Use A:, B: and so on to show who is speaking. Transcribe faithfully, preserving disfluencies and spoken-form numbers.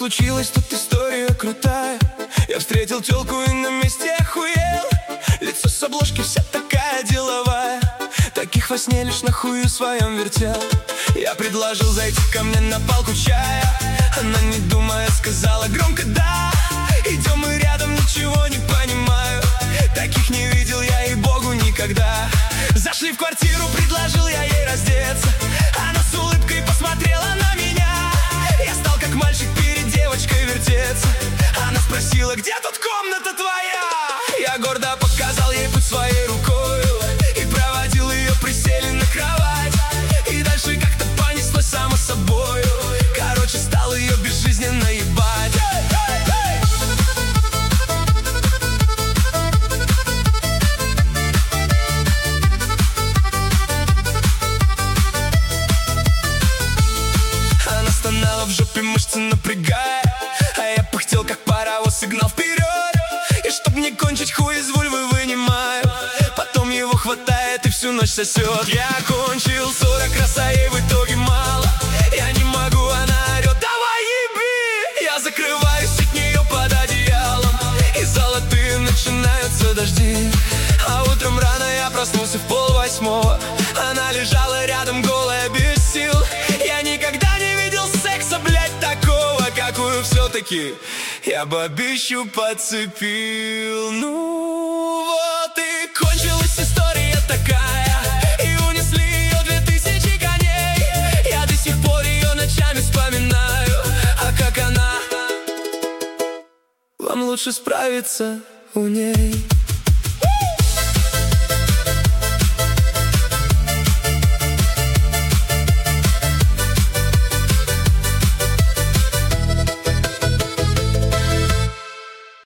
A: случилось, тут история крутая. Я встретил тёлку и на месте охуел. Лицо с обложки вся такая деловая, таких во сне лишь на хую своем вертел. Я предложил зайти ко мне на палку чая. Она, не думая, сказала громко да. Идем мы рядом, ничего не понимаю. Таких не видел я, и богу, никогда. Зашли в квартиру, предложил я ей раздеться. Она с улыбкой посмотрела на меня. Я стал как мальчик перед девочкой вертеться. Она спросила, где тут комната твоя? Я гордо показал ей путь своей рукою и проводил ее, присели на кровать. И дальше как-то понеслось само собою. Короче, стал ее безжизненно ебать. Она стонала в жопе, мышцы напрягая, а я пыхтел как паровоз, сигнал вперед. И чтоб не кончить, хуй из вульвы вынимаю. Потом его хватает и всю ночь сосет. Я кончил сорок раз, а ей в итоге мало. Я не могу, она орет, давай еби. Я закрываюсь от нее под одеялом, и золотые начинаются дожди. А утром рано я проснулся в полвосьмого. Она лежала рядом, голая, без сил. Я никогда не видел секса, блядь, такого, какую все-таки я бабищу подцепил. Ну вот и кончилась история такая, и унесли ее две тысячи коней. Я до сих пор ее ночами вспоминаю. А как она? Вам лучше справиться у ней.